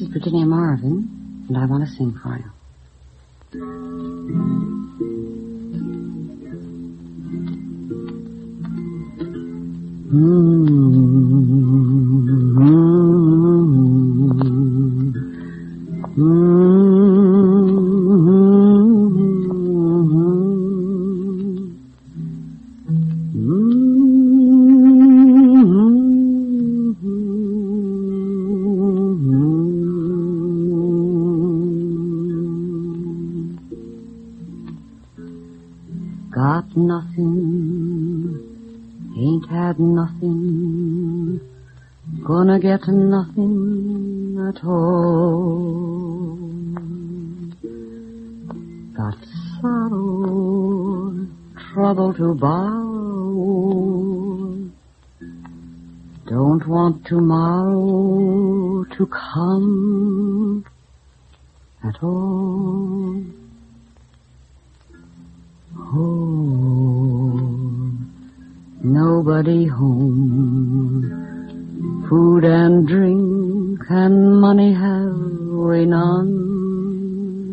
Virginia Marvin, and I want to sing for you. Got nothing, ain't had nothing, gonna get nothing at all. Got sorrow, trouble to borrow, don't want tomorrow to come at all. Oh, nobody home, food and drink and money have we none.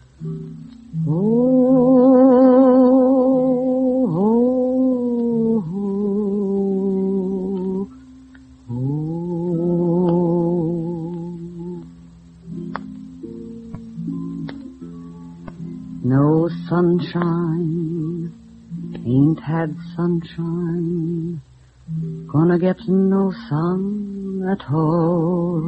No sunshine, ain't had sunshine, gonna get no sun at all.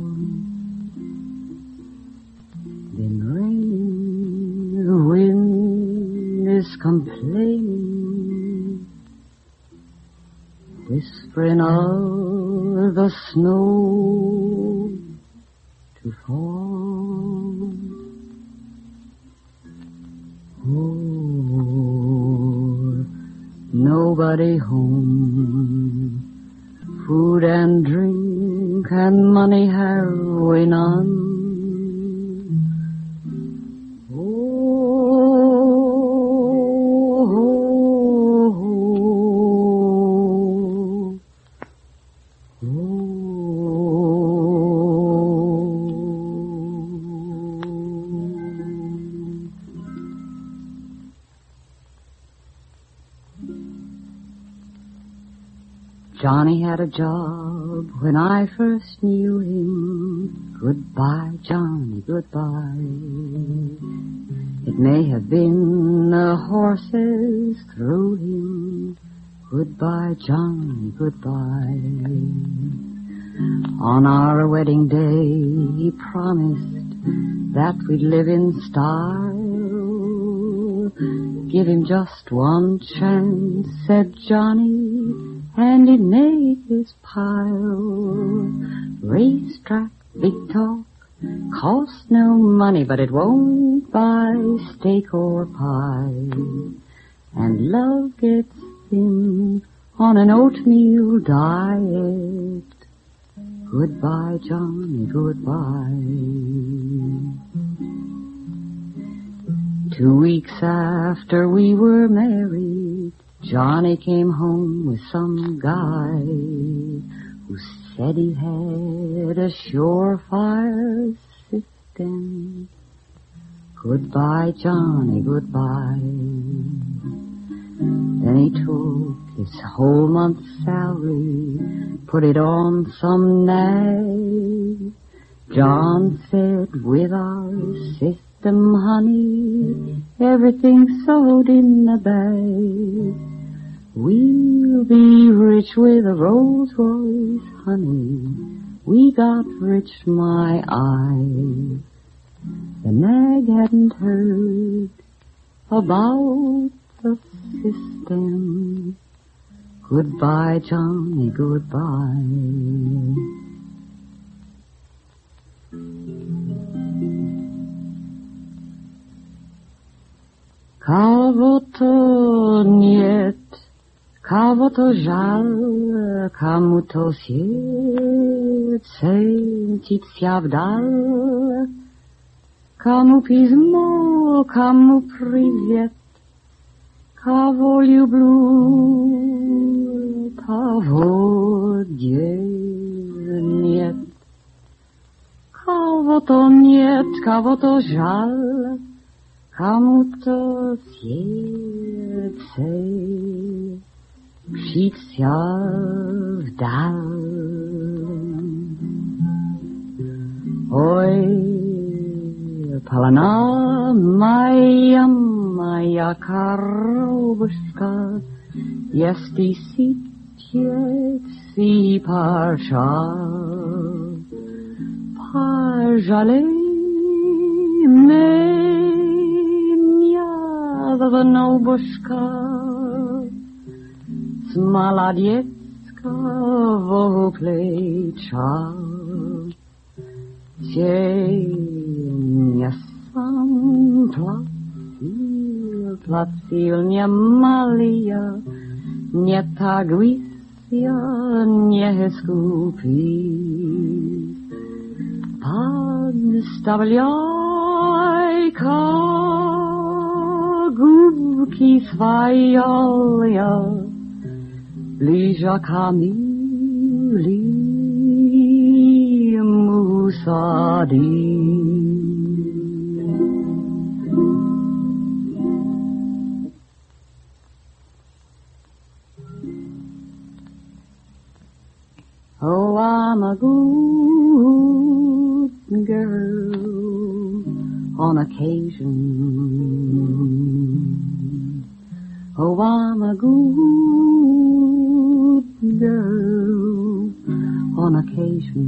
Been raining, the wind is complaining, whispering of the snow to fall. Oh, nobody home, food and drink and money have we none. Johnny had a job when I first knew him. Goodbye, Johnny, goodbye. It may have been the horses threw him. Goodbye, Johnny, goodbye. On our wedding day, he promised that we'd live in style. Give him just one chance, said Johnny, and he'd make his pile. Racetrack, big talk, costs no money, but it won't buy steak or pie. And love gets thin on an oatmeal diet. Goodbye, Johnny, goodbye. 2 weeks after we were married, Johnny came home with some guy who said he had a surefire system. Goodbye, Johnny, goodbye. Then he took his whole month's salary, put it on some nag. John said, with our system, honey, everything's sewed in a bag. We'll be rich with a Rolls Royce, honey. We got rich, my eye. The nag hadn't heard about the system. Goodbye, Johnny, goodbye. Kogo to niet, kogo to żal, komu to serce mчится вдаль, komu pismo, komu привет, кого люблю, того нет. Кого Кого-то нет, кого-то жаль, кому-то сердце мчится вдаль. Ой, полна моя коробушка, если сейчас и пожалуй, пожалей меня, внучка, с молодецкого плеча. Тень сам платил немалия, не тагвися, не скупи. Подставляй-ка губки свои, ближе ко милому саду. Oh, I'm a good girl on occasion. Oh, I'm a good girl on occasion.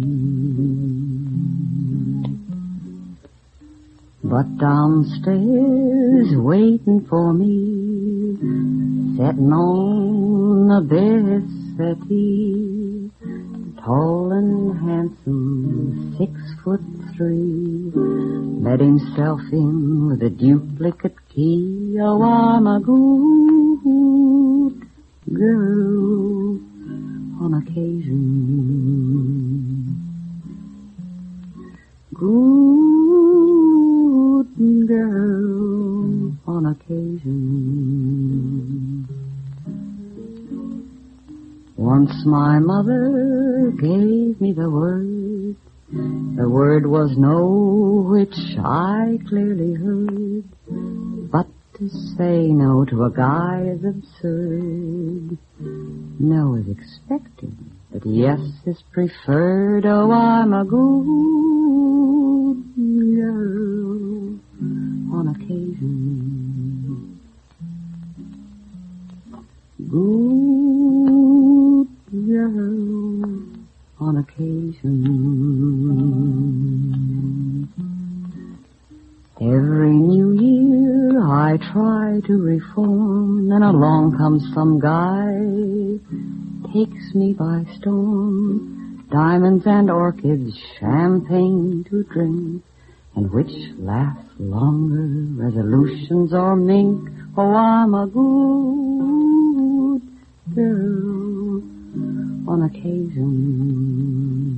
But downstairs waiting for me, sitting on the bed settee, tall and handsome, 6'3", let himself in with a duplicate key. Oh, I'm a good girl on occasion. Good girl on occasion. Once my mother gave me the word. The word was no, which I clearly heard. But to say no to a guy is absurd. No is expected, but yes is preferred. Oh, I'm a good girl on occasion. Good girl on occasion. Every new year I try to reform, then along comes some guy, takes me by storm. Diamonds and orchids, champagne to drink, and which lasts longer, resolutions or mink? Oh, I'm a good girl on occasion.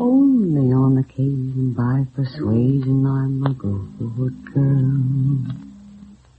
Only on occasion, by persuasion, I'm a good girl.